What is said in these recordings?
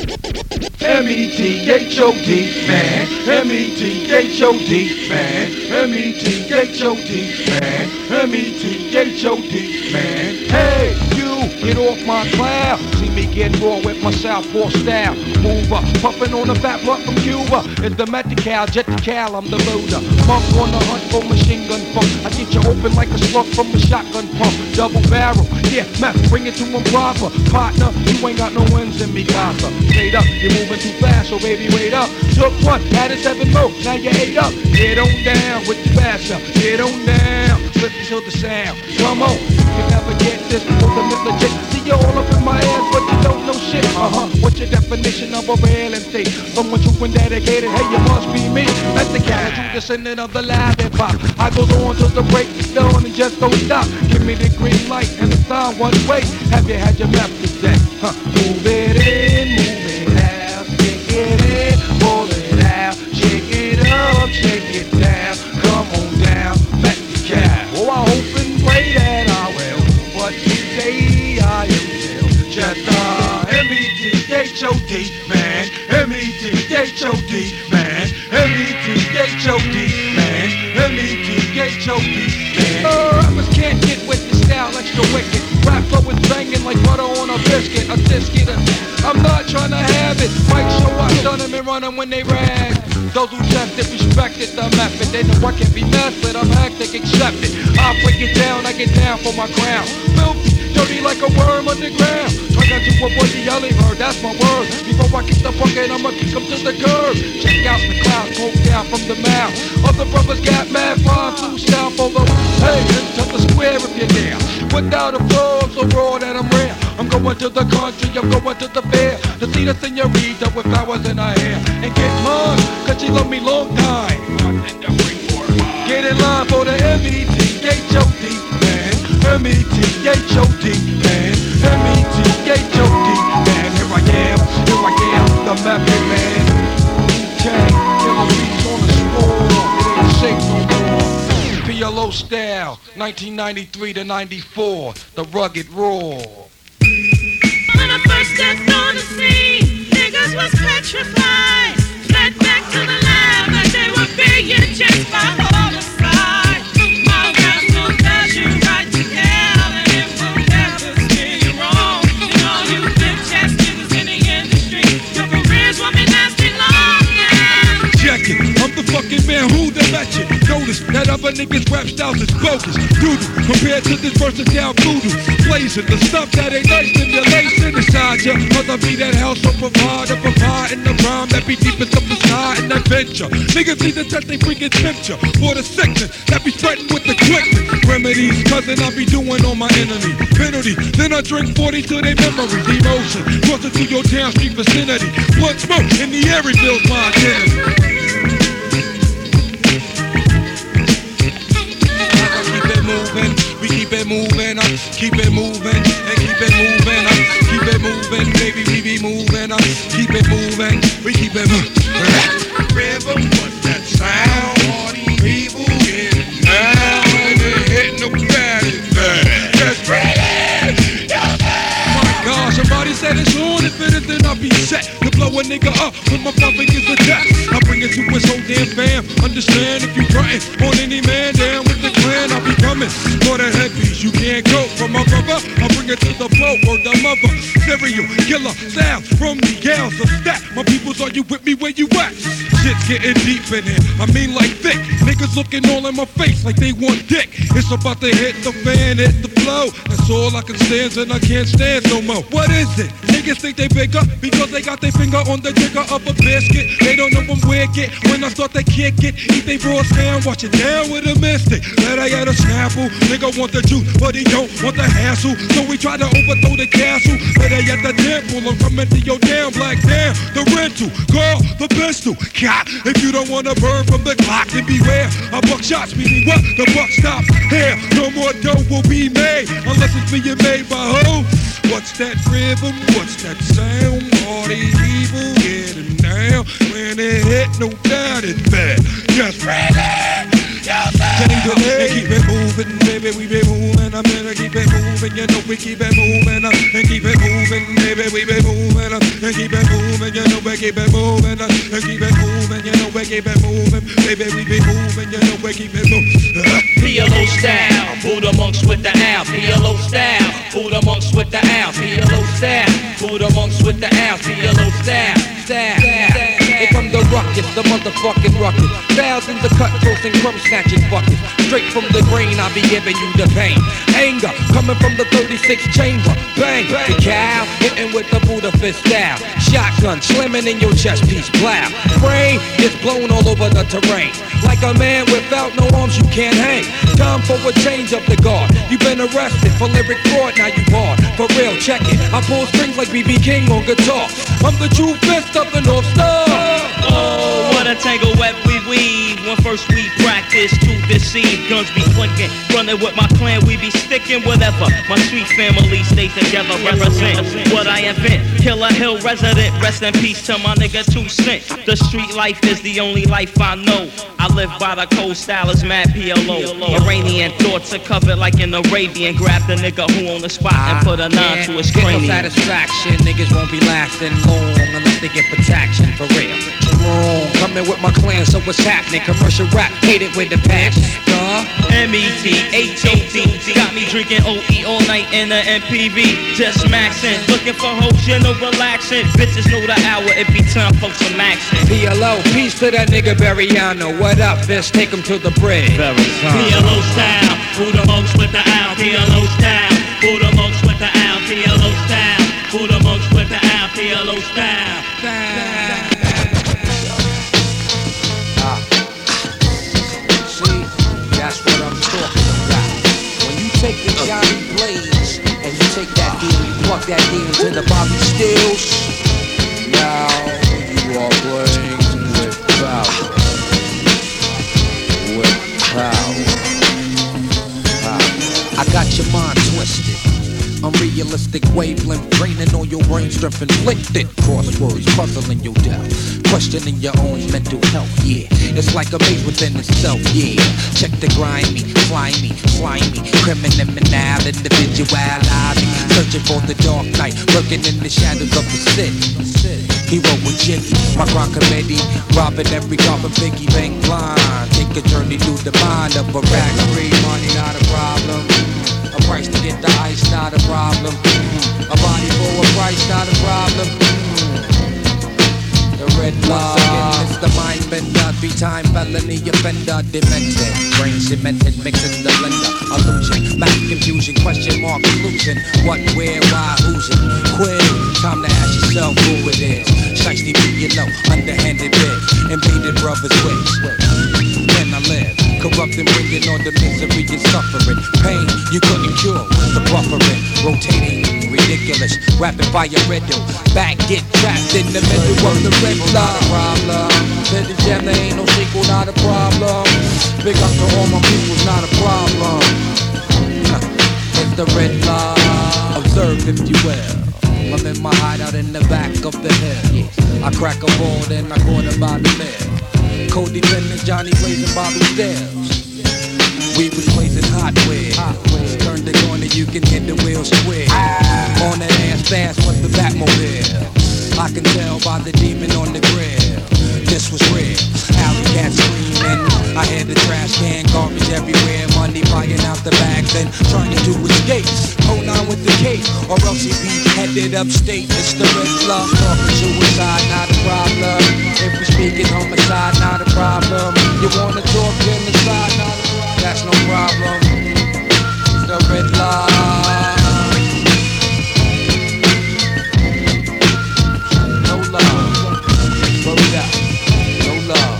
M-E-T-H-O-D, man. M-E-T-H-O-D, man. M-E-T-H-O-D, man. M-E-T-H-O-D, man. Hey, you, get off my cloud. See me get raw with my southpaw style. Move up, puffin' on a fat blunt from Cuba. It's the Medi-Cal, jet the Cal, I'm the loader. Monk on the hunt for machine gun funk. I get you open like a slug from a shotgun pump. Double barrel, yeah, meth, bring it to him proper. Partner, you ain't got no wins in me, Gaza. Straight up, you're moving too fast, so baby, wait up. Took one, added 7 more, now you 8 up. Get on down with the basher, get on down, listen to the sound. Come on, you never get this before the legit. See you all up in my ass, but you don't know shit. What's your definition of a real MC? Someone true and dedicated, hey, you must be me. That's the cat, descendant of the live hip hop. I goes on till the break is done and just don't stop. Give me the green light and the sign one way. Have you had your map today? Move it in, move it out, stick it in, pull it out, shake it up, shake it down, come on down, back the cat. Oh, I hope and pray that I will, but today I am still just M-E-T-H-O-D, man, M-E-T-H-O-D, man, M-E-T-H-O-D, man, M-E-T-H-O-D, man. Rappers can't get with the style extra wicked. Rap flow is banging like butter on a biscuit, a biscuit. I'm not trying to have it. Mike show I done them and run them when they rag. Those who test it, respected the method. They know I can be messed with, I'm hectic, accept it. I break it down, I get down for my crown. Filthy, dirty like a worm underground. Try not to avoid the yelling bird, that's my word. Before I kick the bucket, I'ma kick them to the curb. Check out the cloud, smoke down from the mouth. Other brothers got mad fine, too style for the hey, into the square if you're there. Without a flow, I'm so raw that I'm rare. I'm going to the country, I'm going to the fair to see the senorita with flowers in her hair and get mine, cause she love me long time. Get in line for the M-E-T-H-O-D, man. M-E-T-H-O-D, man. M-E-T-H-O-D, man. Here I am, the method man. Okay, killer beats on the score. It ain't safe no more. PLO style, 1993 to 94, the rugged raw. When I first stepped on the scene, niggas was petrified. Fled back to the lab like they were being chased by homicide. My raps will dash you right to hell, and it will never steer you wrong. And all you bitch ass niggas in the industry, your careers will be nasty long, yeah. Check it, I'm the fucking man who the bet you. Notice that other niggas' rap styles is bogus. Doodle, compared to this versatile voodoo. Blazing the stuff that ain't nice, stimulation inside ya. Cause I be that house of provider, providing the rhyme that be deepest up inside an adventure. Niggas need to touch they freaking temperature for the sickness that be threatened with the quickness. Remedies, cousin, I be doing on my enemy. Penalty, then I drink 40 to their memory. Demotion, closer to your town street vicinity. Blood smoke in the air reveals my identity. We keep it moving, keep it moving, and keep it moving, keep it moving, baby, we be moving, keep it moving, we keep it moving. Rhythm, what's that sound? All these people in it now, and they hitting the bad is bad. Just breathe, my God, somebody said it's on, if it is then I'll be set to blow a nigga up when my pumping is a death. I bring it to his whole damn fam. Understand if you frontin' on any man down with the clan, I'll be coming for the headpiece. You can't go from my brother. I bring it to the flow or the mother. Serial killer sounds from the gals of stat. My peoples, are you with me? Where you at? Shit's getting deep in here. I mean like thick. Niggas looking all in my face like they want dick. It's about to hit the fan, hit the flow. That's all I can stand and I can't stand no more. What is it? Niggas think they bigger because they got their finger on the trigger of a biscuit. They don't know I'm wicked. When I start to kick it, eat they broad down, watch it down with a mystic. Let I get a snapple. Nigga want the juice, but he don't want the hassle. So we try to overthrow the castle. Better at the temple, I'm coming to your damn black down. The rental, call the pistol. God, if you don't wanna burn from the clock, then beware. A buck shots, meaning what? The buck stops here. No more dough will be made unless it's being made by who? What's that rhythm? What's that sound? All these people getting down. When it hit, no doubt it's bad. Just really, and keep it moving, baby, we be moving. I'm gonna keep it moving, you know we keep it moving. And keep it moving, baby, we be moving. And keep it moving. moving, you know we keep it moving, and keep it moving, you know we keep it moving. Baby, we be moving, you know we keep it moving. PLO style, Buddha monks with the owl. PLO style, Buddha monks with the owl. PLO style, Buddha monks with the owl. PLO style, style. Here come the ruckus, the motherfucking ruckus. Thousands of cutthroats and crumb snatching buckets. Straight from the brain, I be giving you the pain. Anger coming from the 36 chamber. Bang, the cow hitting with the Buddha fist style. Shotgun slamming in your chest piece, plow. Brain gets blown all over the terrain. Like a man without no arms, you can't hang. Time for a change of the guard. You've been arrested for lyric fraud, now you hard. For real, check it. I pull strings like B.B. King on guitar. I'm the true fist of the North Star. Oh, what a tangle web we weave. When first we practice to deceive, guns be clinking. Running with my clan, we be sticking. Whatever, my street family stay together. Represent what I invent. Killer Hill resident, rest in peace to my nigga 2 Cent. The street life is the only life I know. I live by the cold style, is mad PLO. Iranian thoughts are covered like an Arabian. Grab the nigga who on the spot and put a 9 to his cranium. Get no satisfaction, niggas won't be lasting long unless they get protection for real. Wrong, coming with my clan, so what's happening? Commercial rap, hate it with the passion. METHOT got me drinking OE all night in the MPV. Just maxing, looking for hoes, you know, relaxing. Bitches know the hour, it be time for some action. PLO, peace to that nigga Bariano. What up, bitch? Take him to the bridge. PLO style, Buddha monks with the owl. PLO style, Buddha monks with the owl. PLO style, Buddha monks with the owl. PLO style. That's what I'm talking about. When you take the Johnny Blaze and you take that deal, you plug that deal into the Bobby Stills. Now you are playing with power. With power. I got your mind twisted. Unrealistic wavelength draining on your brain strength inflicted. Crosswords puzzling your doubt, questioning your own mental health, yeah. It's like a maze within itself, yeah. Check the grimy, slimy, criminal individuality. Searching for the dark night, lurking in the shadows of the city. Hero with Jiggy, my crime committee, robbing every coffin, Biggie Bang blind. Take a journey through the mind of a rag. Free money, not a problem. A price to get the ice, not a problem. A body for a price, not a problem. The red law. Once again, it's the mind bender. 3-time felony offender. Demented, brain cemented, mixing the blender. Illusion, math confusion, question mark illusion. What, where, why, who's it? Quit. Time to ask yourself who it is. Shiesty be low, underhanded bid. Invaded brothers with. When I live, corrupting, bringing on the misery and suffering. Pain you couldn't cure, the buffering, rotating, ridiculous, rapid fire riddle. Back get trapped in the middle of the red line. Problem, to the jam, there ain't no sequel, not a problem. Big up to all my people's not a problem. It's the red line, observe if you will. I'm in my hideout in the back of the hill. I crack a ball, then I quarter by the mill. Codependent Johnny blazing Bobby Stills. We was blazing hot wheels. Turn the corner, you can hit the wheels square. On that ass fast with the Batmobile. I can tell by the demon on the grill. This was real. Alley cats screaming. I had the trash can, garbage everywhere. Money flying out the bags and trying to escape. Hold on with the cape, or else he be headed upstate. It's the red love, talking suicide, not a problem. If we speaking homicide, not a problem. You wanna talk in the side, not a problem. That's no problem. It's the red love. No love. Word out. No love.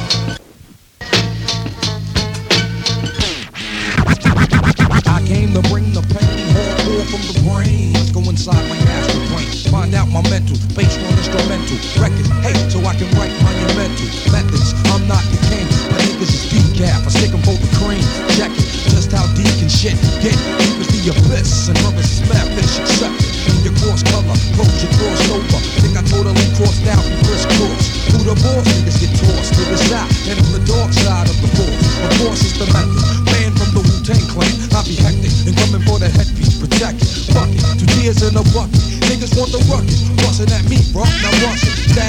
I came to bring the pain, hardcore from the brain. Let's go inside my master brain. Find out my mental, based on instrumental record. Hey, so I can write monumental methods. I'm not the king, my niggas is decaf. I stick 'em for the cream. Check it, just how deep can shit get? Deep as the abyss, and brothers is mad fish accepted. Your course color, close your cross over. Think I totally crossed out and crisscross. Through the balls, niggas get tossed to the side, and on the dark side of the force. Of course, it's the method. Man from the Wu-Tang Clan, I be hectic and coming for the headpiece, protect it. Fuck it, 2 years in a bucket. Niggas want the ruckus, bustin' at me, bro. Now rush it.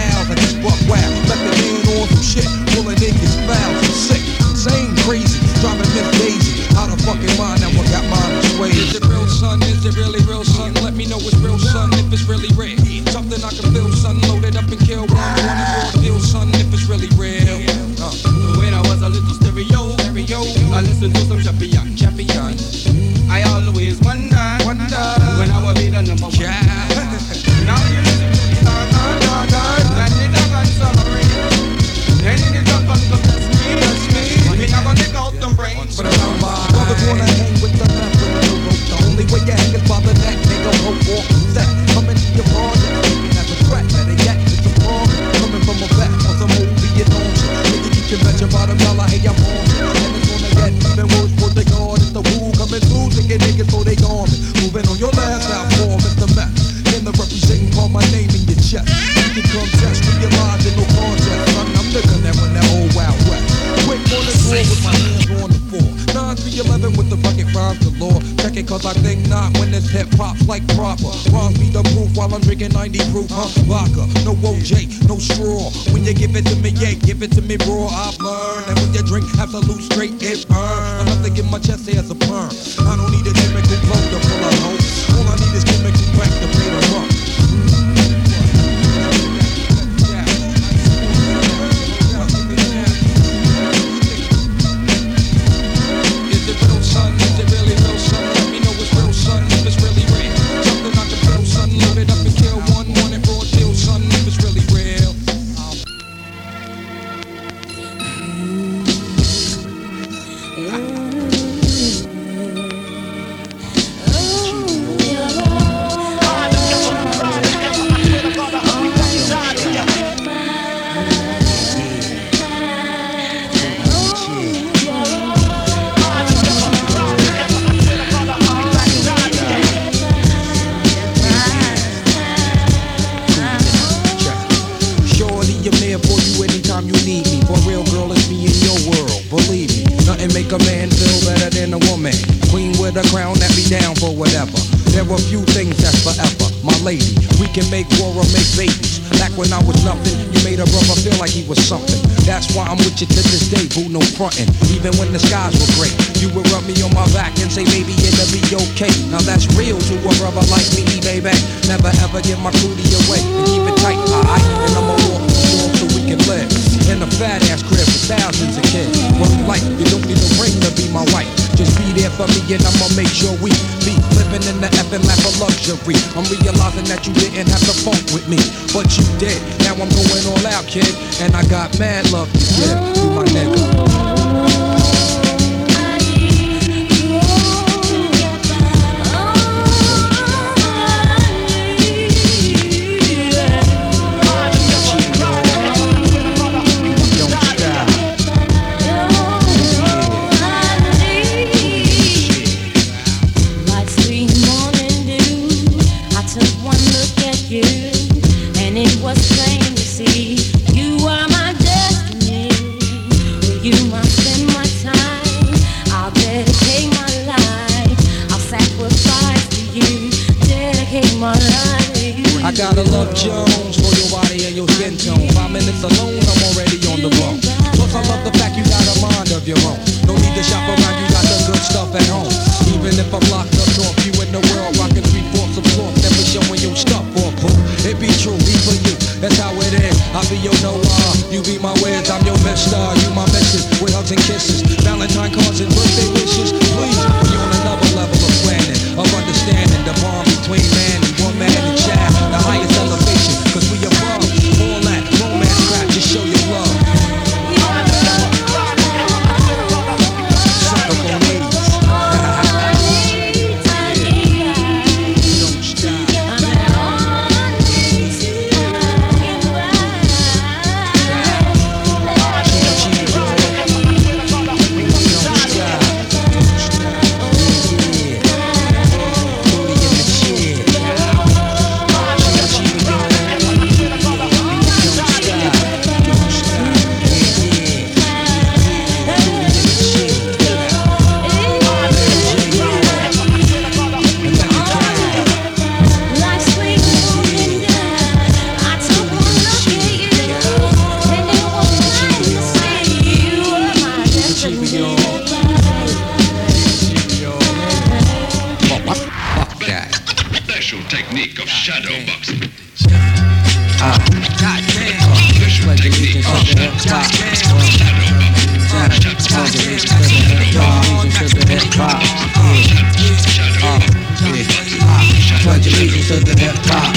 son, load it up and kill one. Wanna raw deal, son, if it's really real. When I was a little stereo, I listened to some champion. I always wonder when I will be the number one. Now you listen to the dun, that it a gun summary. Then it is a gun to bless me. Me not gonna take out them brains. Brothers wanna hang with the left with the rope. The only way you hang is by the neck. Nigga, hope walk set. Come into your project, thinking that's a threat. Better yet, it's a problem. Coming from a vet or some movie you don't. Nigga, you can bet your bottom dollar, hey, I'm on. And it's gonna get even worse for the guard. It's the woo coming through, thinking niggas so they gone. Moving on your last outfall, Mr. Mac. In the representing, call my name in your chest. You can come test, realize in no contest. Son, I'm looking at when that old Wild West. Quick on the floor with my hands on the floor. 9-3-11 with the bucket rhymes galore. Check it cause I think not when this hip hop's like proper. Rhymes be the proof while I'm drinking 90 proof, vodka, no OJ, no straw. When you give it to me, yeah, give it to me raw. I've learned, and when you drink absolute straight, it burns. Enough to get my chest hair as a perm. I don't need a chemical blow to pull a hoe. All I need is chemical crack to play the rum. Make a man feel better than a woman. Queen with a crown that be down for whatever. There are few things that's forever. My lady, we can make war or make babies. Back when I was nothing, you made a brother feel like he was something. That's why I'm with you to this day, boo, no frontin'. Even when the skies were gray, you would rub me on my back and say, baby, it'll be okay. Now that's real to a brother like me, baby. Never ever give my cootie away. And keep it tight, alright? And I'ma walk the door so we can live in a fat ass crib with thousands of kids. What you like, you don't need a ring to be my wife. Just be there for me and I'ma make sure we be living in the effing lap of luxury. I'm realizing that you didn't have to funk with me, but you did. Now I'm going all out, kid, and I got mad love to give you, my nigga. I gotta love Jones for your body and your skin tone. 5 minutes alone, I'm already on the road. Plus I love the fact you got a mind of your own. No need to shop around, you got the good stuff at home. Even if I'm locked up north, you in the world rocking 3/4 of cloth, never showing your stuff or boo. It be true, be for you, that's how it is. I be your Noah, you be my Wiz, I'm your mister, you my missus, with hugs and kisses, Valentine cards and birthday wishes. Please, you on another level of planning, of understanding the bond between man and woman and child, the highest elevation, cause we above all that romance crap, just show your love. Suck up on ladies. Don't stop. hip hop. Pledge allegiance to the hip hop. Pledge allegiance to the hip hop.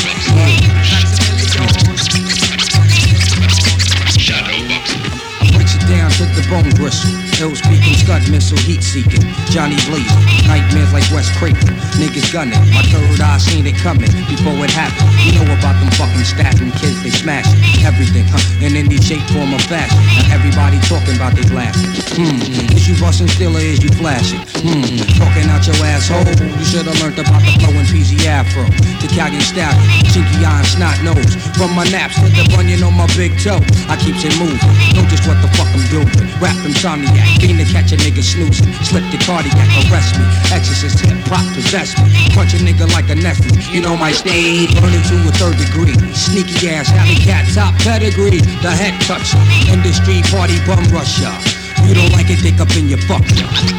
Down to the bone bristle, ill speaking, scud missile, heat seeking, Johnny blazing, nightmares like West Craven, niggas gunning, my third eye seen it coming before it happened. You know about them fucking stabbing kids, they smashing everything, in any shape, form, or fashion. Now everybody talking about they blasting. Is you busting still or is you flashing? Talking out your asshole, you should've learned about the flow in PZ Afro, the Calgary stallion, chinky eye and snot nose. From my naps to the bunion on my big toe, I keeps it moving. Know just what the fuck I'm doing. Rap insomniac, being to catch a nigga snoozing. Slip the cardiac, arrest me. Exorcist hip hop possess me. Punch a nigga like a Nestle. You know my stage, burning to a third degree. Sneaky ass, alley cat, top pedigree. The head toucher, industry party bum rusher. You don't like it, dick up in your fuck.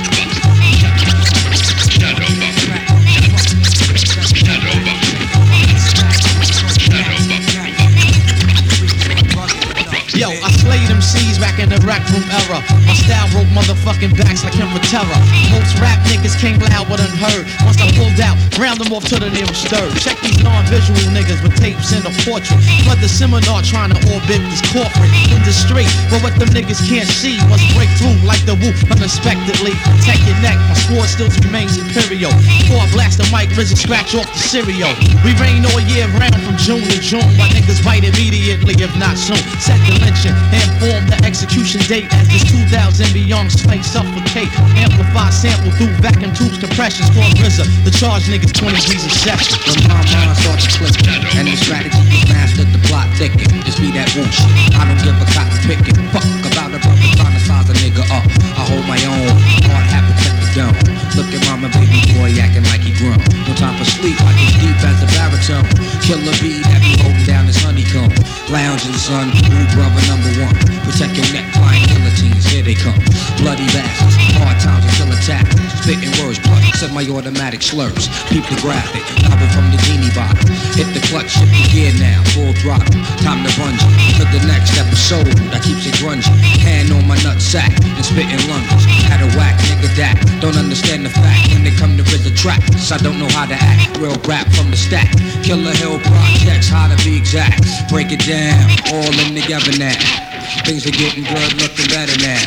Yo, I slayed them C's back in the rec room era. My style broke motherfucking backs like him for terror. Most rap niggas came loud but unheard. Once I pulled out, round them off to the nearest third. Check these non-visual niggas with tapes in a portrait. Flood the seminar trying to orbit this corporate industry. But what them niggas can't see must break through like the whoop unexpectedly. Protect your neck, my sword still remains imperial. Before I blast the mic, RZA scratch off the cereal. We rain all year round from June to June. While niggas bite immediately, if not soon. Set the and form the execution date as this 2000 beyond space suffocate. Amplify sample through vacuum tubes compressions called RZA. The charge niggas 20 G's a session. When my mind starts clicking and the strategy is mastered, the plot thicken. Just be that woo shit. I don't give a cotton picking. Fuck about a brother trying to size a nigga up. I hold my own. Hard habit protect the dome. Look at mama baby boy acting like he grown. No time for sleep, I get deep as a baritone. Killer bee that be holding down his honeycomb. Lounge in the sun, ooh brother number one. Protect your neck, flying guillotines, here they come. Bloody bastards, hard times until attack. Spitting words, plus semi-automatic slurs. Peep the graphic, novel from the genie bottle. Hit the clutch, shift the gear now, full throttle. Time to bungee, to the next episode that keeps it grungy. Hand on my nut sack, and spitting lunges. Had a whack, nigga that don't understand the fact. When they come to RZA tracks, I don't know how to act. Real rap from the stack. Killer Hill projects, how to be exact. Break it down, all in together now. Things are getting good, looking better now.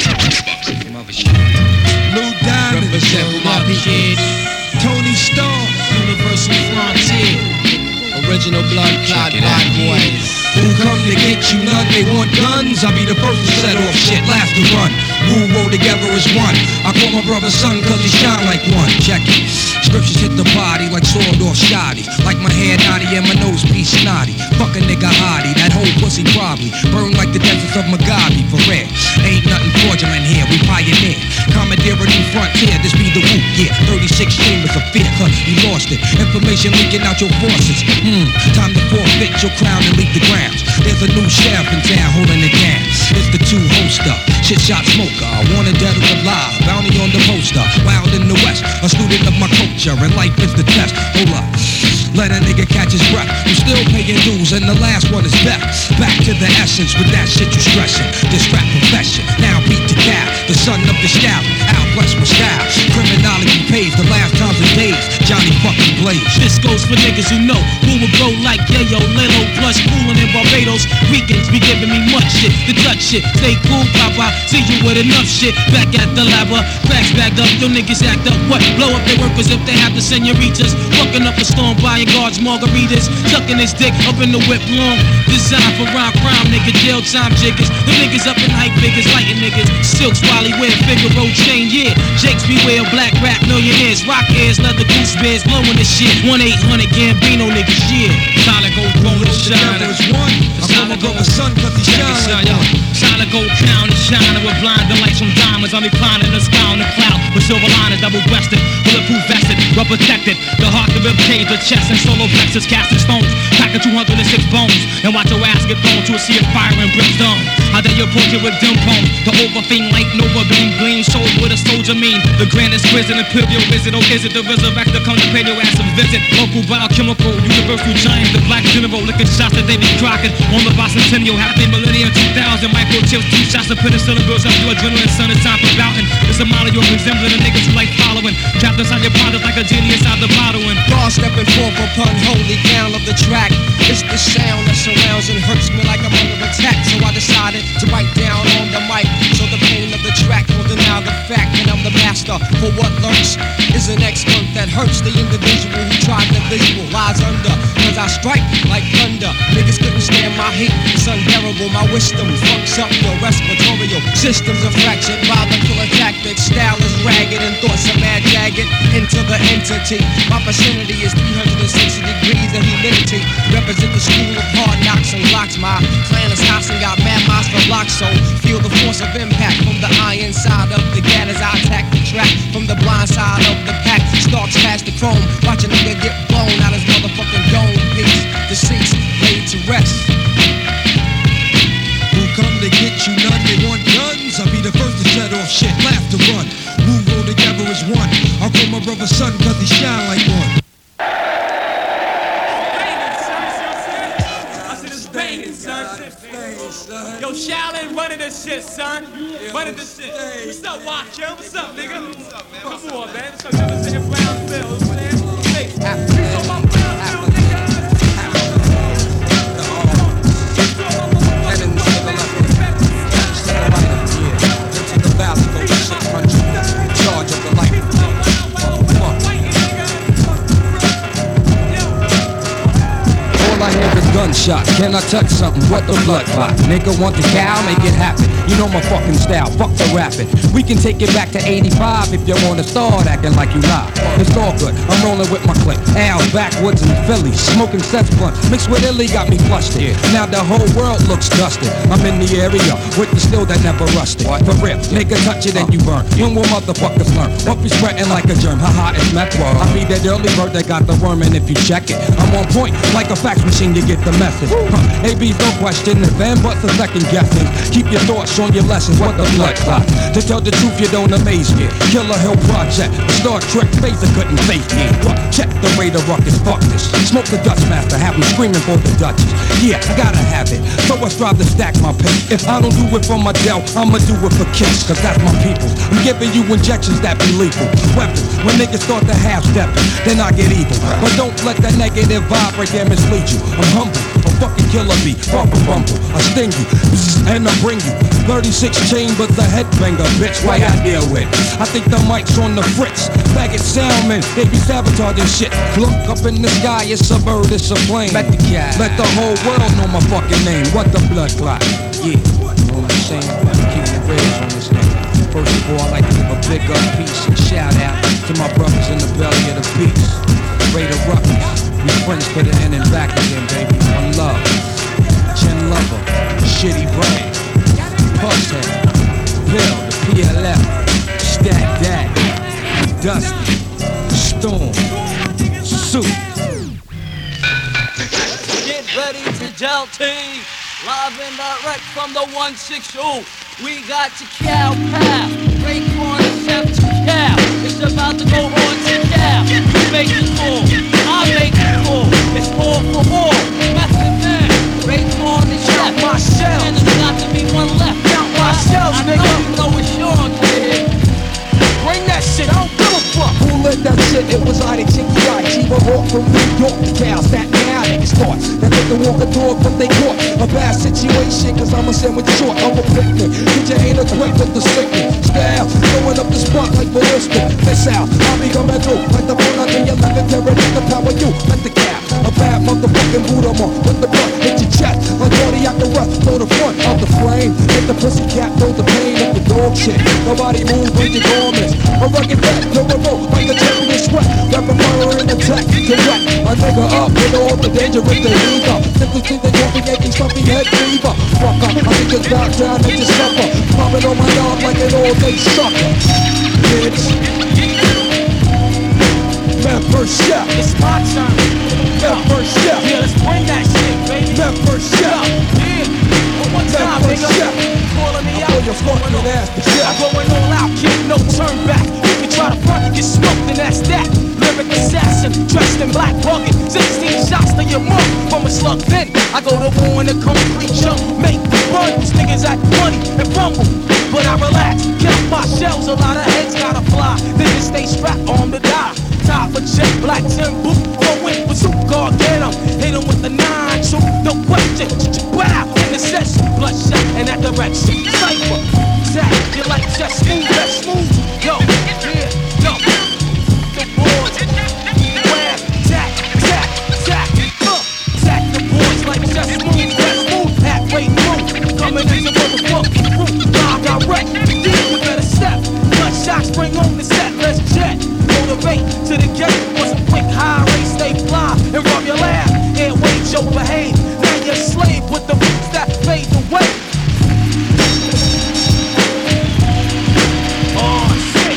Lou Diamond, Represent for my kids. Tony Stark, Universal Frontier. Original blood clot black boys. who come to get you none, they want guns. I'll be the first to set off shit, last to run. Rule roll together as one. I call my brother son cause he shine like one. Check it. Scriptures hit the body like sword or shoddy. Like my hair naughty and my nose piece snotty. Fuck a nigga hottie, that whole pussy probably burn like the deserts of Mugabe, for real. Ain't nothing fraudulent here, we pioneer. Commandeer a new frontier, this be the whoop, yeah. 36 chambers of fear, you lost it. Information leaking out your forces. Time to forfeit your crown and leave the grounds. There's a new sheriff in town holding it down. It's the two hoster, shit shot smoker, wanted dead or alive, bounty on the poster. Wild in the west, a student of my culture, and life is the test. Hold up, let a nigga catch his breath. You still paying dues, and the last one is death. Back to the essence with that shit you stressing. This rap profession, now beat the cow, the son of the scout. Out bless my style, criminology pays the last times and days. Johnny fucking Blaze. This goes for niggas who know who will go like Yayo, Lilo, plus coolin' in Barbados. Weekends be giving me much shit, the Dutch shit. Stay cool, Papa, see you with enough shit. Back at the lab, bags bagged up, your niggas act up. What? Blow up their workers if they have the senoritas. Fucking up a storm, buying guards, margaritas. Tucking his dick up in the whip long. Designed for rhyme crime, nigga, jail time jiggers. The niggas up in hype figures, lighting niggas. Silks, Wally, wear Figaro chain, yeah. Jakes beware, black rap millionaires. Rock ears, leather goose bears, blowing this shit. 1-800 Gambino niggas, yeah. Solid gold crown and shine. I call my brother son cause he shine like one. Solid gold crown and shining with blinding lights from diamonds. I'm reclining the sky on the cloud with silver liners, double-breasted, bulletproof vested, rubber protected. The heart, the rib cage, the chest, and solo plexus, casting stones, packing 206 bones, and watch your ass get thrown to a sea of fire and brimstone. How they approach it with dim pump. The overfiend light Nova beam gleam. Shows what a soldier mean. The grandest prison and pill your visit. Oh, is it the resurrector? Come to pay your ass a visit. Local biochemical, universal giant. The black general licking shots at Davy Crockett. On the bicentennial, happy millennium 2000. Microchips, 2 shots of penicillin builds up your adrenaline. Son, it's time for bouting. It's a model you're resembling. The niggas who like following. Trapped inside your pockets like a genie inside the bottle. And God stepping forth upon holy ground of the track. It's the sound that surrounds and hurts me like I'm under attack. So I decided to write down on the mic. So the pain of the track will deny the fact that I'm the master. For what lurks is an excellent that hurts the individual who tried the visual lies under. Cause I strike like thunder. Niggas couldn't stand my heat. It's unbearable. My wisdom fucks up your respiratory systems are fractured by the killer tactics. Style is ragged and thoughts are mad jagged into the entity. My vicinity is 360 degrees of humidity. Represent the school of hard knocks and locks. My clan is hot and got mad minds for locks. So feel the force of impact from the iron side of the gat as I attack the track. From the blind side of the pack, stalks past the chrome. Watch a nigga get blown out his motherfucking dome piece. Deceased, laid to rest. Who come to get you? None, they want guns. I'll be the first to set off shit, laugh to run. We roll together as one. I'll call my brother son cause he shine like one. Yo, Shaolin running this shit, son. Running this shit. What's up, Watcher? What's up, nigga? What's up, man? Come on, man. What's up, nigga? This is Brownsville, man. Hey, you talking about Brownsville, nigga? Heading to the left. Stay right up here. Into the valley, go to 600. Charge of the light. All I hear is gunshots. Can I touch something? What the blood clot? Nigga want the cow? Make it happen. You know my fucking style. Fuck the rapping. We can take it back to 85 if you wanna start acting like you lie. It's all good. I'm rolling with my clique. Al's backwoods in Philly. Smoking cess blunt. Mixed with Illy got me flustered. Now the whole world looks dusted. I'm in the area with the steel that never rusted. For real. Nigga touch it and you burn. When will motherfuckers learn? Won't be spreading like a germ. Haha, it's meth world. I be that early bird that got the worm, and if you check it, I'm on point like a fax machine. You get the message. AB's no question. If Van Butts a second guessing. Keep your thoughts on your lessons. What the blood clot? To tell the truth, you don't amaze me. Killer Hill Project. Star Trek phaser couldn't face me. Check the radar ruckus. Fuck this. Smoke the Dutch master. Have me screaming for the Dutchess. Yeah, I gotta have it. So I strive to stack my pace. If I don't do it for my Dell, I'ma do it for kicks. Cause that's my people. I'm giving you injections that be lethal. Weapons. When niggas start to half-stepping, then I get evil. But don't let that negative vibe right there mislead you. I'm humble. A fucking killer bee. Bumble bumble. I sting you. And I bring you 36 chambers, a headbanger, bitch. Why I deal with? I think the mic's on the fritz. Faggot soundmen, they be sabotaging shit. Look up in the sky, it's a bird, it's a plane. Let the whole world know my fucking name. What the blood clot? Yeah, you know what I'm saying? Keep it real on this nigga. First of all, I like to give a big up peace and shout out to my brothers in the belly of the beast. Raider Ruckus, we friends for the end and back again, baby. One love, Chin Lover, Shitty Brain, Pusshead, Bill, the PLF, Stack Dad, Dusty, Storm, Soup. Get ready to Del T, live and direct from the 160. We got to Cow Path, Raekwon and Chef to Cow. It's about to go on to Cow. You make it full, I make it full. It's all for all. Method Man, Raekwon and Chef. And there's got to be one left. Count my shells, I nigga. know it's Sean, kid. Bring that shit, I don't give a fuck. Who lit that shit? It was I, Chiba Hawk from New York. The cows that now niggas thought that they can walk a dog from they court. A bad situation, cause I'm a sandwich short of a picnic. Get your ain't equipped with the sickness. Style, throwing up the spot like ballistic. Miss out, I'll be coming through like the phone under your legendary to power you. Let the cap, a bad motherfucking boot on with the butt, hit your chest. Like Cardiac arrest, throw the front of the frame. Hit the pussy cat, throw the pain of the dog shit. Nobody moves with your garments. A rugged back, you're a rope like a champion sweat. Rapid fire and attack, direct. A nigga up with all the dangerous behavior. Simply see the jumping, aching, stumpy head fever. Fuck up, I think it's about time that you suffer. Popping on my arm like an all-day sucker. Bitch. Man, first step. It's my turn. Man, first step. Yeah, let's bring that shit, baby. Man, first step. Yeah. One more Man, time, first nigga. step. I'm smoking ass, but yeah. I'm going all out, kid, no turn back. You can try to front, get smoked, and that's that. Lyric assassin, dressed in black bucket. 16 shots to your mouth from a slug. Then I go to war in the concrete jump. Make run, these niggas act funny and fumble. But I relax, count my shells, a lot of heads gotta fly. Niggas stay strapped, armed to die. Top of check, black tin boot, go in for super guard, get 'em. Hit 'em with the 9, shoot, no question. Wow, in the session, bloodshot in that direction. Cypher, Zach, you like just smooth, that smooth. Yo, yeah, yo. The boys, where, Zach, Zach, the boys like just smooth, that smooth. Halfway through, coming in the motherfucking room. Live direct, you better step. Gunshots bring on the set, let's jet. Motivate to the gate, was a quick high race, stay fly and rub your laugh. Airways, yo, behave. Now you're a slave with the boots that fade away. Oh, shit.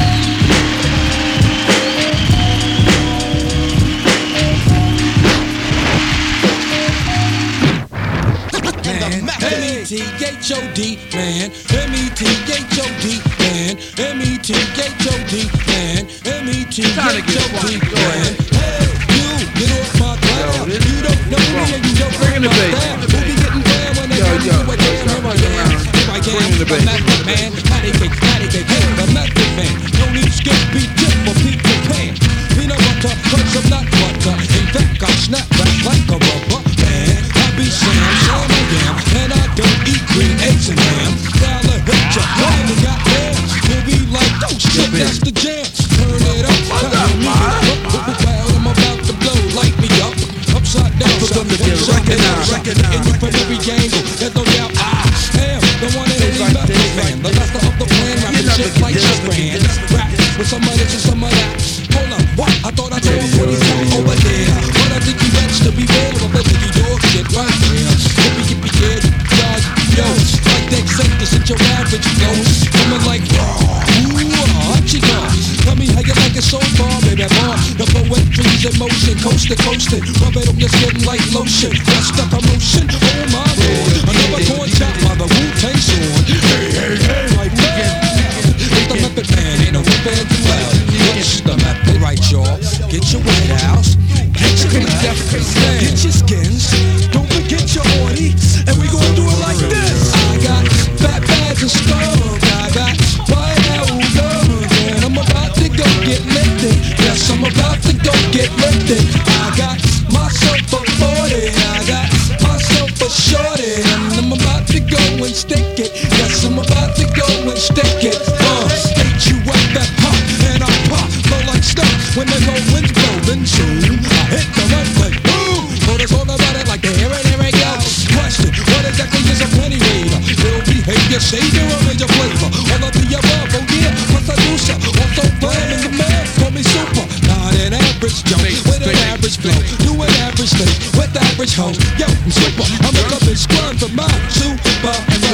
M-E-T-H-O-D, man. M-E-T-H-O-D, man. M-E-T-H-O-D, man. M-E-T-H-O-D, man. Hey, you, get off my cloud. You don't know me and you don't bring the bass. We'll be getting down when they go to a jam. Here I am, the method man. Patty cake, hey, the method man. Don't need skip, beat tip for Peter Pan. Peanut butter, crunch of nut butter. In fact, I snap back like a rubber man. I be Sam I am, and I don't eat green eggs and ham. Dollar hit ya, you got hands. We'll be like, oh shit, that's the jam. Turn it up, turn me up. Well, I'm about to blow, light me up. Upside down, and you from every angle, there's no doubt. Damn, the one and only method man. The master of the plan, rapping shit like Shazam. Rap with some of this and some of that. Hold up, what? I thought I told you over there. But I think you wants to be real of a biggie dog shit right here. Yippee, kid, dog, yo. Like that safe to sit your average flow. Coming like, ooh, she gone. Tell me how you like it so far, baby, boy. The poetry's in motion, coast to coastin'. Rub it on your skin like lotion. Just a commotion, oh my lord. Another corn chop by the Wu-Tang Sword. Hey, like that. It's the method man, ain't no whippin' cloud. What's the method, right, y'all? Get your wet house, get your clothes, get your skins. Don't forget your orty, and we gon' do it like this. I got fat bags of skunk, I got white out and I'm about to go get lifted. Yes, I'm about to go get lifted. I got myself a 40, I got myself a shorty, and I'm about to go and stick it. Yes, I'm about to go and stick it. Hate you up that pop, and I pop, flow like stuff when the low winds blow. Then soon I hit the runway, boom. So there's all about it like the here we go. Question, what exactly is a penny raider? Ill behavior, savior, or major flavor? All of the above, oh yeah, plus I do so. Also fine in the man, call me super. Not an average Joe, with an average flow. Do an average thing, with average hoe. Yo, I'm super, I'm a club and squirm for my super.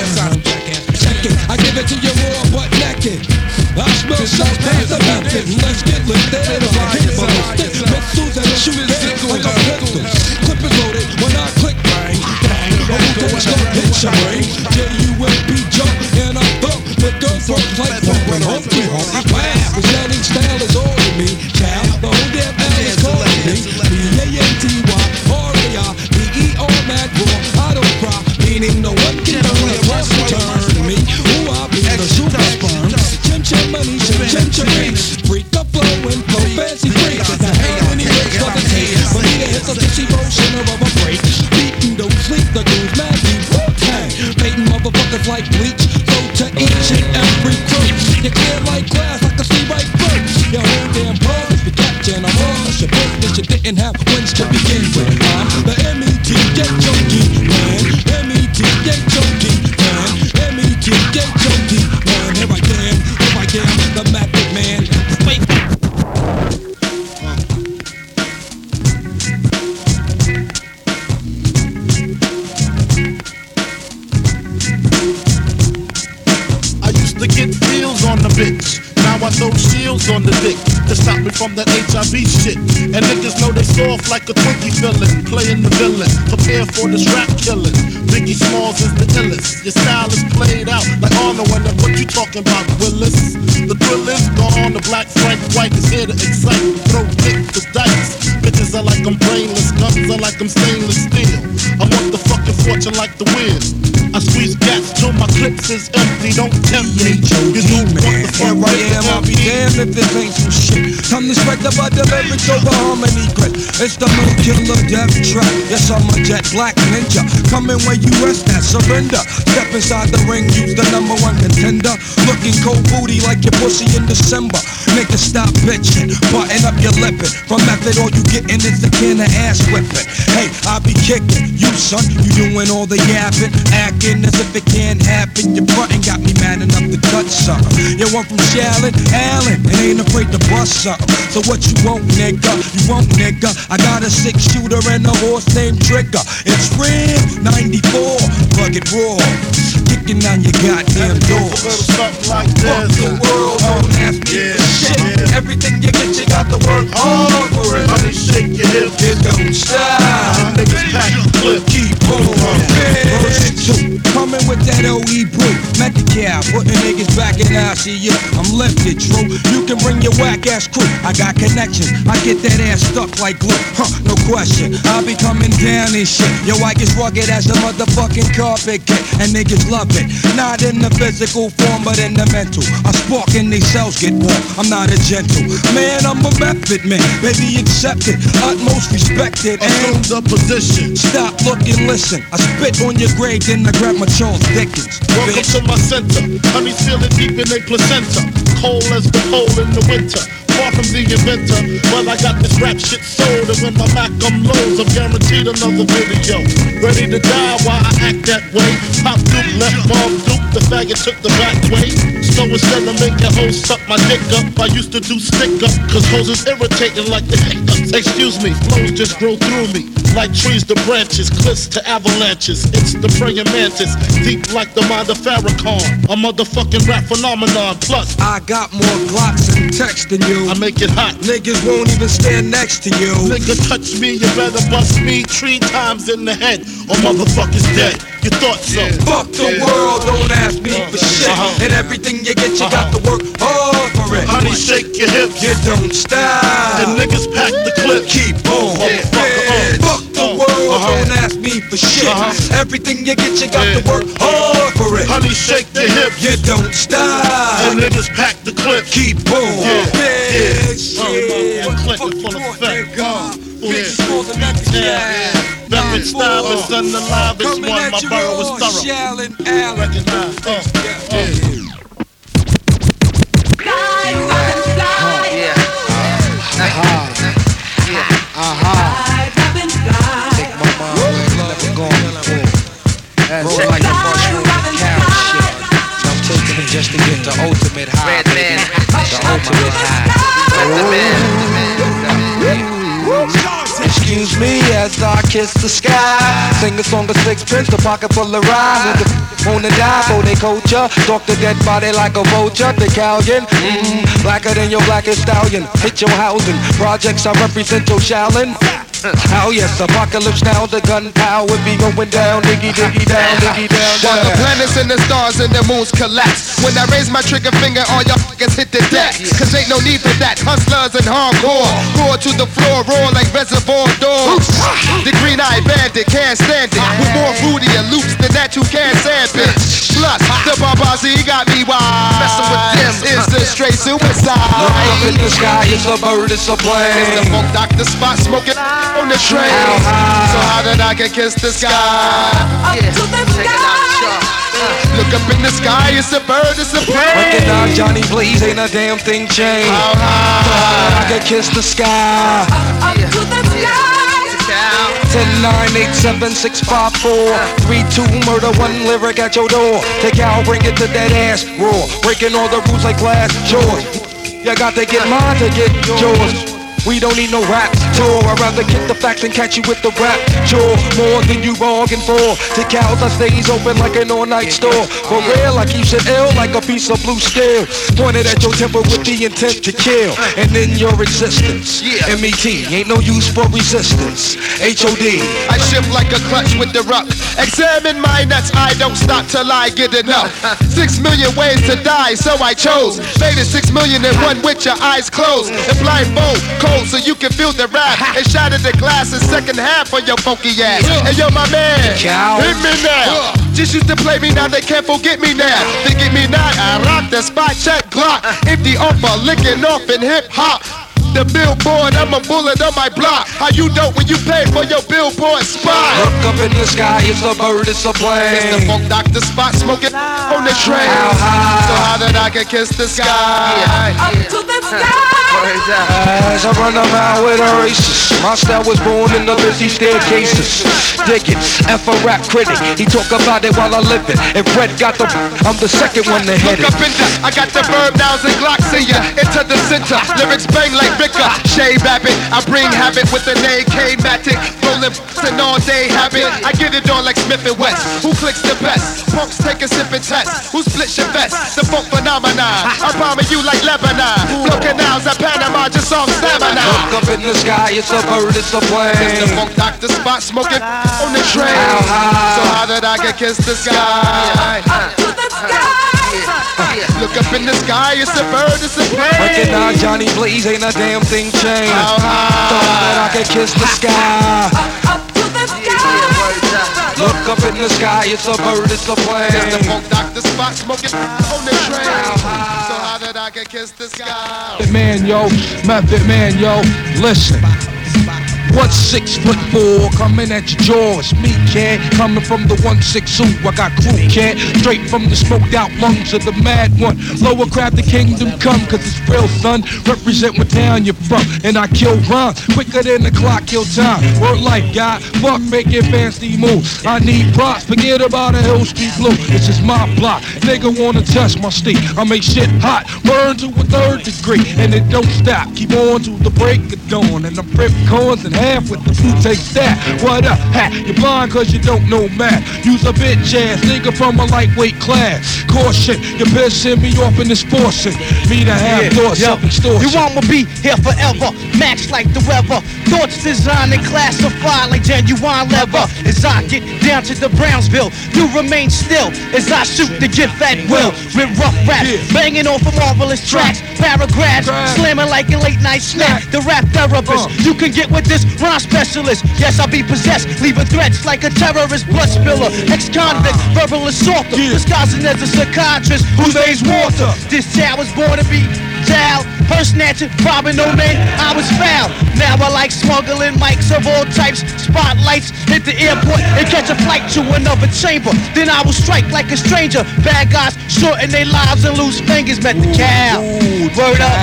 Second, I give it to you raw but naked. I smell so bad, the method. Let's get lifted and I hit my stick. Pistols and shoot it like a pistol. Clip is loaded when I click bang, bang. A Wu-Tang start hit your brain. J-U-M-P jump and I thump. The guns work like pumping Humpty Hump. Wow, the shining style is all in me. Child, the whole damn L is calling me. B-A-N-T-Y, R-A-I, B-E-R, mad raw. I don't cry, meaning no one can turn a plus turn me. Ooh, I be the super sperm. Chim money, chim rings. Freak the flow and flow fancy freaks. The hate when he wakes up the tape. For me to hit the dizzy motion of a break. Beatin' don't sleep, the goons mad deep. Wu-Tang, painting motherfuckers like bleach. Go to each and every crew. You clear like glass, like a sea right through. Your whole damn buzz, you catchin' a rush. Your business you didn't have wins to begin with. I'm the M-E-T-H-O-D man. M-E-T-H-O-D man. M-E-T-H-O-D man. Here I am, the method man. Wait. I used to get deals on the bitch. Now I throw shields on the dick to stop me from that HIV shit. And niggas know they soft like a Twinkie villain, playing the villain, prepare for this rap killing. Biggie Smalls is the illest. Your style is played out like Arnold. And what you talking about, Willis? The thrill is gone. The black Frank White is here to excite. Throw dick to dice. Bitches are like I'm brainless, guns are like I'm stainless steel. I want the fucking fortune like the wind. I squeeze gas till my clips is empty. Don't tempt me. You don't want the fuck. Here I am, I'll be damned if this ain't some shit. Time to spread the bud lyrics over harmony grit. It's the moon killer death trap. Yes, I'm a jet black ninja. Coming where you rest at, surrender. Step inside the ring, use the #1 contender. Looking cold booty like your pussy in December. Nigga, stop bitching, button up your lippin'. From method, all you gettin' is a can of ass whipping. Hey, I be kicking you, son. You doing all the yapping, acting as if it can't happen. Your frontin' got me mad enough to cut something. You want from Shallon, Allen, and ain't afraid to bust something. So what you want, nigga? You want, nigga? I got a 6-shooter and a horse named Trigger. It's real, 94, plug it raw. Kicking on your goddamn doors. Like fuck the world, don't ask me for shit. Everything you get, you got to work hard for it. Honey, shake your hips, it don't stop. Niggas pack the clip, keep on. Coming with that OE brew, Medicare, putting niggas back in ICU. I'm lifted, true. You can bring your whack ass crew. I got connections. I get that ass stuck like glue. No question. I'll be coming down and shit. Yo, I get rugged as a motherfucking carpet kid, and niggas love it. Not in the physical form, but in the mental. I spark and these cells get warm. I'm not a gentle man. I'm a method man. Baby, accept it. Utmost respected. Assume the position. Stop, look, and listen. I spit on your grave, then I grab my Charles Dickens. Welcome to my center. Honey's feeling deep in their placenta. Cold as the pole in the winter. Far from the inventor, well I got this rap shit sold. And when my Mac lows, I'm guaranteed another video. Ready to die while I act that way. Pop Duke, left Mom Duke, the faggot took the back way. So instead of making hoes suck my dick up, I used to do stick up, cause hoes is irritating like the hiccups. Excuse me, flows just grow through me. Like trees to branches, cliffs to avalanches. It's the praying mantis, deep like the mind of Farrakhan. A motherfucking rap phenomenon. Plus, I got more glocks and text than you. I make it hot. Niggas won't even stand next to you. Nigga touch me, you better bust me 3 times in the head, or motherfuckers dead. You thought so? Yeah. Fuck the world, don't ask me for shit. And everything you get, you got to work hard for it. Honey, shake your hips, you don't stop. And niggas pack the clip, keep on. Fuck the world, don't ask me for shit. Everything you get, you got to work hard for it. Honey, shake your hips, you don't stop. And niggas pack the clip, keep on. Clip full of fat. Veteran stylist and the livest one. My borough is thorough. Recognize. Roll like a mushroom and carrot shit. I'm taking it just to get the ultimate high. The ultimate high. Excuse me as I kiss the sky. Sing a song of sixpence, a pocket full of rhyme. Wanna die for they culture. Talk the dead body like a vulture. The Callion, blacker than your blackest stallion. Hit your housing. Projects I represent your Shallon. Hell yes, apocalypse now, the gunpowder be going down, diggy diggy down, diggy down. While the planets and the stars and the moons collapse. When I raise my trigger finger, all y'all fuckers hit the deck. Cause ain't no need for that, hustlers and hardcore. Roar to the floor, roar like reservoir dogs. The green-eyed bandit can't stand it. With more booty and loops than that you can't stand, bitch. Plus, the Barbazi got me wild. Messing with them is a straight suicide. Look up in the sky, it's a bird, it's a plane. It's the funk doctor spot smoking on the train. So how did I get kiss the sky? Up to the sky. Look up in the sky, it's a bird, it's a plane. Recognize Johnny Blaze, ain't a damn thing changed. How high? I can kiss the sky. Up to the sky. 10, 9, 8, 7, 6, 5, 4, 3, 2, murder, 1 lyric at your door. Take out, bring it to that ass roar. Breaking all the rules like glass doors. You got to get mine to get yours. We don't need no raps, tour. I'd rather kick the facts and catch you with the rap jaw. More than you bargained for. To cows, I stays open like an all-night store. For real, I keep it ill like a piece of blue steel. Pointed at your temper with the intent to kill. And in your existence, M.E.T. ain't no use for resistance. H.O.D. I shift like a clutch with the ruck. Examine my nuts, I don't stop till I get enough. 6 million ways to die, so I chose. Made it 6 million and one with your eyes closed. And blindfold, cold, so you can feel the wrath. And shattered the glass in second half for your funky ass. And yo, my man, hit me now. Just used to play me, now they can't forget me now. They get me not, I rock the spot, check Glock. Empty offer, licking off in hip hop. The billboard, I'm a bullet on my block. How you dope when you pay for your billboard spot? Look up in the sky, it's a bird, it's a plane. It's the Funk Doctor spot, smoking on the train. How high? So how that I can kiss the sky? Up to the sky. As I run around with a racist, my style was born in the busy staircases. Dig it, F a rap critic, he talk about it while I live it. If Fred got the, I'm the second one to hit it. Look up in the, I got the verb nouns and glocks in ya. Into the center, lyrics bang like Ricker. Shea Babbitt, I bring habit with an AK-matic. Rolling an all-day habit. I get it on like Smith and West. Who clicks the best? Punks take a sip and test. Who splits your vest? The funk phenomenon. I'm bombing you like Lebanon. Blow canals at Panama, just off stamina. Look up in the sky, it's a bird, it's a plane. It's the Funk Doctor spot, smoking on the train. So how did I get kiss the sky? Up to the sky. Look up in the sky, it's a bird, it's a plane. Recognize Johnny Blaze, ain't a damn thing changed. How high? Thought that I could kiss the sky. Up to the sky. Look up in the sky, it's a bird, it's a plane. It's the Funk Doctor spot, smoking on the train. So how did I get kiss the sky? Man, yo, Method Man, yo, listen. What's 6'4" coming at your jaws? Me, kid, coming from the 162. I got crew, kid, straight from the smoked out lungs of the mad one. Lower crab, the kingdom come, cause it's real, son. Represent what town you're from, and I kill rhyme quicker than the clock kill time. Word like God, fuck making fancy moves. I need props, forget about a Hill Street Blue. This is my block, nigga wanna test my state. I make shit hot, burn to a 3rd degree, and it don't stop. Keep on to the break of dawn, and I'm rip corns and half with the blue take that. What up, hat? You're blind cause you don't know math. Use a bitch ass nigga from a lightweight class. Caution, you're pissing me off in this forcing. Me to have thoughts of extortion. You want me be here forever, match like the weather. Thoughts designed and classified like genuine leather. As I get down to the Brownsville, you remain still as I shoot the gift at will. With rough raps, banging off of marvelous tracks. Paragraphs, slamming like a late night snack. The rap therapist, you can get with this rhyme specialist. Yes, I be possessed, leaving threats like a terrorist blood spiller. Ex-convict, verbal assaulter, disguising as a psychiatrist whose name's Walter. This child was born to be child, purse snatching, robbing no man. I was foul. Now I like smuggling mics of all types, spotlights, hit the airport and catch a flight to another chamber. Then I will strike like a stranger. Bad guys shorten their lives and lose fingers. Met the cow. Word up,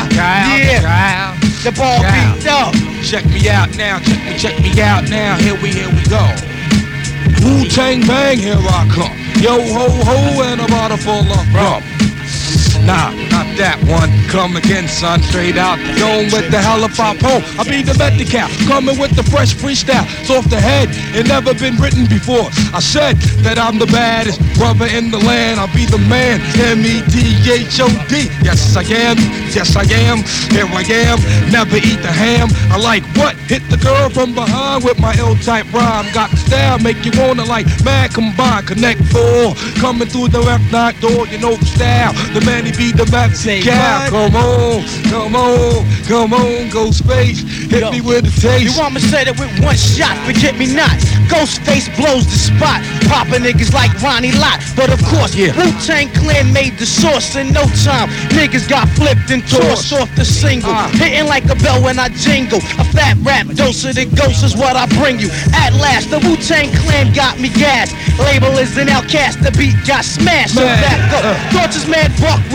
yeah. The ball beat up. Check me out now, check me out now. Here we go. Wu-Tang Bang, here I come. Yo ho ho and a bottle full of rum. Nah, not that one. Come again, son. Straight out the dome with the hell if I home. I be the Medi-Cal, coming with the fresh freestyle. It's off the head, it never been written before. I said that I'm the baddest brother in the land. I'll be the man, M-E-T-H-O-D. Yes, I am. Yes, I am. Here I am. Never eat the ham. I like what? Hit the girl from behind with my ill-type rhyme. Got the style, make you wanna like mad combine. Connect 4, coming through the F9 door. You know the style. The man he be the Maxi cow. Come on, come on, come on, Ghostface. Hit me with a taste. You want me to say that with one shot? Forget me not. Ghostface blows the spot. Poppin' niggas like Ronnie Lott. But of course, Wu-Tang Clan made the source in no time. Niggas got flipped and tossed off the single. Hitting like a bell when I jingle. A fat rap dose of the ghost is what I bring you. At last, the Wu-Tang Clan got me gassed. Label is an outcast. The beat got smashed. So back up. Thoughts is mad buck with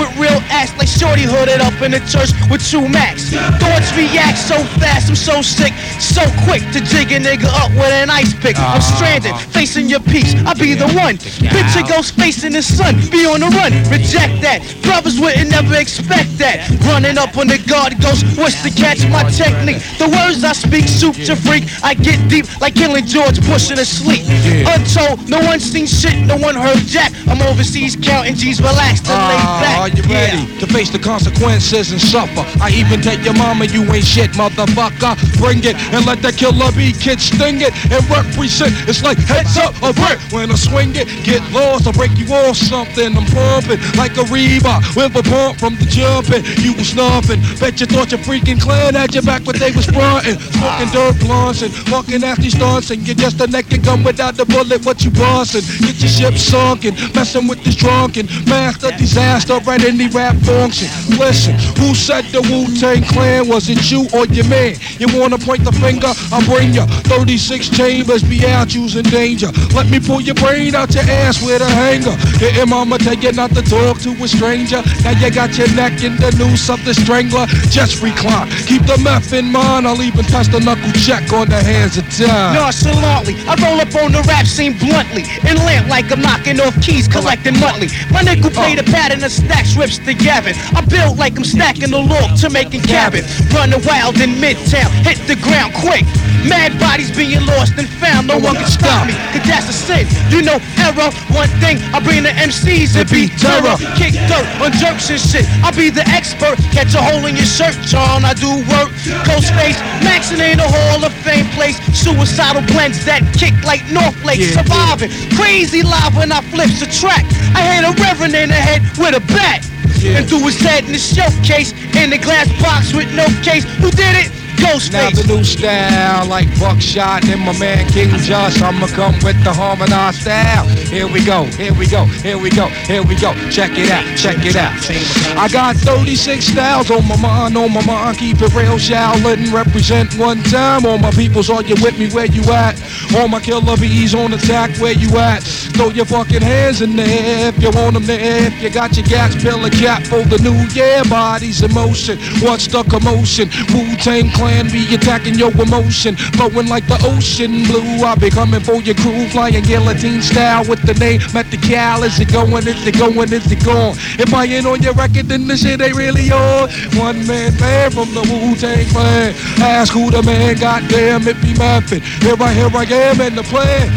with real acts like Shorty hooded up in the church with 2 Max. Thoughts react so fast, I'm so sick, so quick to jig a nigga up with an ice pick. I'm stranded, facing your peace, I'll be the one. Picture ghost facing the sun, be on the run, reject that. Brothers wouldn't never expect that. Running up on the guard ghost, what's to catch my technique? The words I speak, soup to freak. I get deep like killing George Bush in his sleep. Untold, no one seen shit, no one heard jack. I'm overseas counting G's, relaxed and laid back. Are you ready to face the consequences and suffer? I even tell your mama you ain't shit, motherfucker. Bring it and let that killer bee kid sting it and represent. It's like heads up a brick when I swing it. Get lost, I'll break you off something. I'm pumping like a Reebok with a pump from the jumping. You was snuffing. Bet you thought your freaking clan had your back, but they was frontin'. Smoking dirt blunts and fucking nasty stunts, and you're just a naked gun without the bullet. What you bustin'? Get your ship sunken, messing with this drunken master disaster right in the rap function. Listen, who said the Wu-Tang Clan? Was it you or your man? You wanna point the finger? I'll bring ya 36 chambers, be out, you's in danger. Let me pull your brain out your ass with a hanger. Hitting mama, tell you not to talk to a stranger. Now you got your neck in the noose of the strangler. Just recline, keep the meth in mind. I'll even touch the knuckle check on the hands of time. Nonchalantly, I roll up on the rap scene bluntly, and lamp like I'm knocking off keys, collecting monthly. My nickel play the pattern of stacks rips to Gavin. I build like I'm stacking the log to making cabin. Running wild in Midtown, hit the ground quick. Mad bodies being lost and found, no one can stop me, cause that's a sin. You know error, one thing, I bring the MCs and beat terror. Kick dirt on jerks and shit, I'll be the expert. Catch a hole in your shirt, John, I do work. Ghostface, maxing in a Hall of Fame place. Suicidal blends that kick like North Lake. Surviving, crazy live when I flips a track. I hit a reverend in the head with a bat. And threw his head in the showcase, in the glass box with no case. Who did it? Ghostface. Now the new style like Buckshot and my man King Josh. I'ma come with the harmonized style. Here we go, here we go, here we go, here we go. Check it out, check it out. I got 36 styles on my mind, keep it real, Shaolin, represent one time. All my peoples, are you with me, where you at? All my killer bees on attack, where you at? Throw your fucking hands in there if you want them there. If you got your gas, pill a cap for the new year. Bodies in motion, what's the commotion? Wu-Tang Clan be attacking your emotion, flowing like the ocean blue. I be coming for your crew, flying guillotine style with the name Metical. Is it going, is it going, is it gone? If I ain't on your record, then this shit ain't really on. One man band from the Wu-Tang Clan. Ask who the man, goddamn it be Method. Here I am in the plan.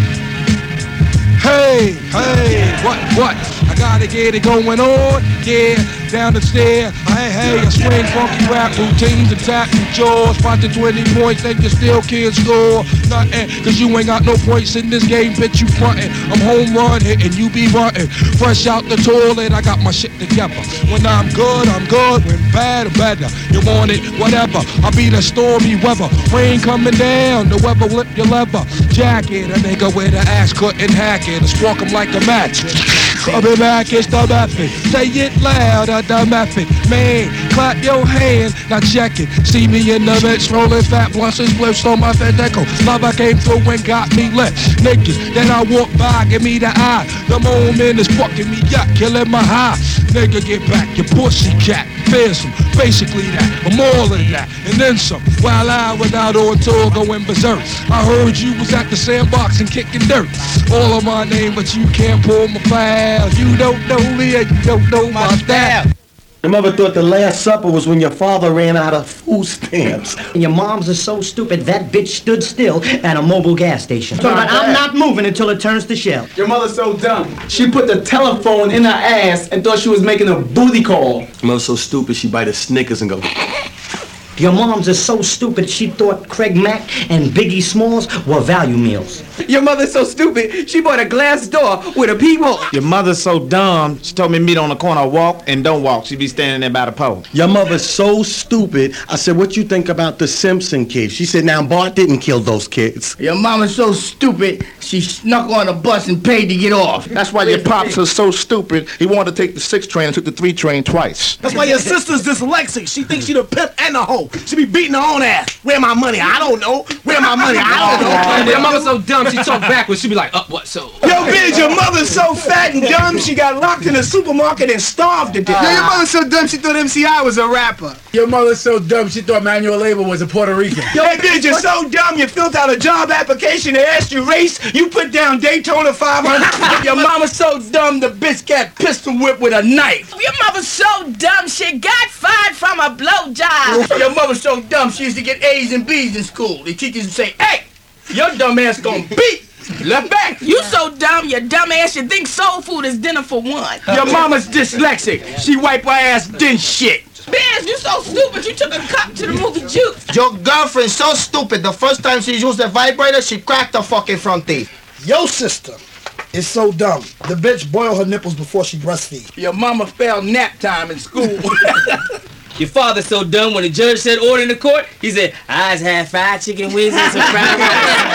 Hey, hey, what? I gotta get it going on, yeah, down the stair. Hey, I swing funky rap routines and tap your jaws. Spot the 20 points and you still can't score nothing, cause you ain't got no points in this game, bitch, you frontin'. I'm home run hitting, you be runtin'. Fresh out the toilet, I got my shit together. When I'm good, when bad, I'm better. You want it, whatever, I'll be the stormy weather. Rain coming down, the weather lip your leather. Jacket, a nigga with an ass couldn't hack it. I spark him like a match. Coming back, it's the method. Say it loud, the method. Man, clap your hand, now check it. See me in the mix, rolling fat blunts and spliffs on my Federico. Love I came through and got me lit. Niggas, then I walk by, give me the eye. The moment is fucking me up, killing my high. Nigga, get back, your pussy cat. Fearsome, basically that, I'm all of that, and then some. While I was out on tour going berserk, I heard you was at the sandbox and kicking dirt. All of my name, but you can't pull my file. You don't know me and you don't know my style. Your mother thought the Last Supper was when your father ran out of food stamps. And your moms are so stupid that bitch stood still at a mobile gas station. So I'm not moving until it turns to shell. Your mother's so dumb. She put the telephone in her ass and thought she was making a booty call. Your mother's so stupid she bite a Snickers and go. Your moms are so stupid she thought Craig Mack and Biggie Smalls were value meals. Your mother's so stupid she bought a glass door with a peephole. Your mother's so dumb she told me meet on the corner, walk and don't walk. She be standing there by the pole. Your mother's so stupid. I said, what you think about the Simpson kids? She said, now Bart didn't kill those kids. Your mama's so stupid she snuck on a bus and paid to get off. That's why your pops is so stupid. He wanted to take the 6 train and took the 3 train twice. That's why your sister's dyslexic. She thinks she the pimp and the hoe. She be beating her own ass. Where my money? I don't know. Where my money? I don't know. Your mother's so dumb, she talk backwards. She be like, what, so? Yo, bitch, your mother's so fat and dumb, she got locked in a supermarket and starved to death. Yo, your mother's so dumb, she thought MCI was a rapper. Your mother's so dumb, she thought Manuel Labor was a Puerto Rican. Yo, bitch, you're so dumb, you filled out a job application, they asked you race, you put down Daytona 500. Your mama's so dumb, the bitch got pistol whipped with a knife. Your mother's so dumb, she got fired from a blowjob. Your mother's so dumb, she used to get A's and B's in school. The teachers would say, hey, your dumb ass gonna beat. Left back. You so dumb, you dumb ass, you think soul food is dinner for one. Your mama's dyslexic. She wipe her ass, then shit. Biz, you so stupid, you took a cup to the movie Juice. Your girlfriend's so stupid, the first time she used the vibrator, she cracked her fucking front teeth. Your sister is so dumb. The bitch boiled her nipples before she breastfeed. Your mama failed nap time in school. Your father's so dumb when the judge said order in the court, he said, I just had fried chicken wings and some fried rice.